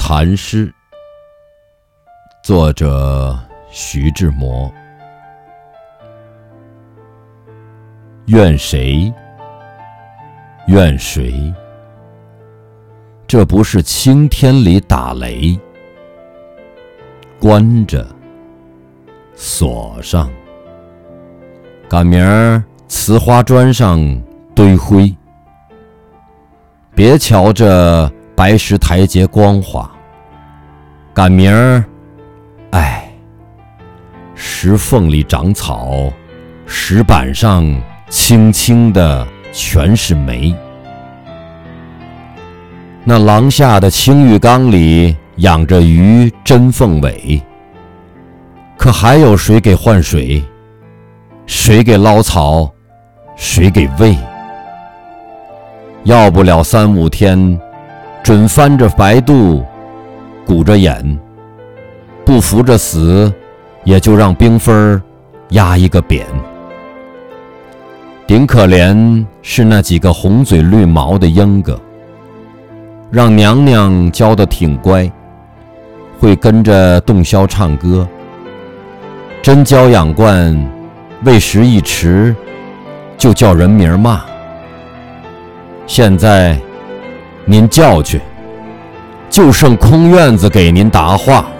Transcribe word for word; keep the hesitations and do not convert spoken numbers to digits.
寒诗，作者徐志摩。怨谁？怨谁？这不是青天里打雷，关着，锁上，赶明儿瓷花砖上堆灰。别瞧这白石台阶光滑，赶明儿，哎，石缝里长草，石板上青青的全是霉。那廊下的青玉缸里养着鱼真凤尾，可还有谁给换水？谁给捞草？谁给喂？要不了三五天，准翻着白肚，鼓着眼，不服着死，也就让冰分压一个扁。顶可怜是那几个红嘴绿毛的秧歌，让娘娘教得挺乖，会跟着洞箫唱歌。真教养惯，喂食一迟，就叫人名骂。现在您叫去，就剩空院子给您答话。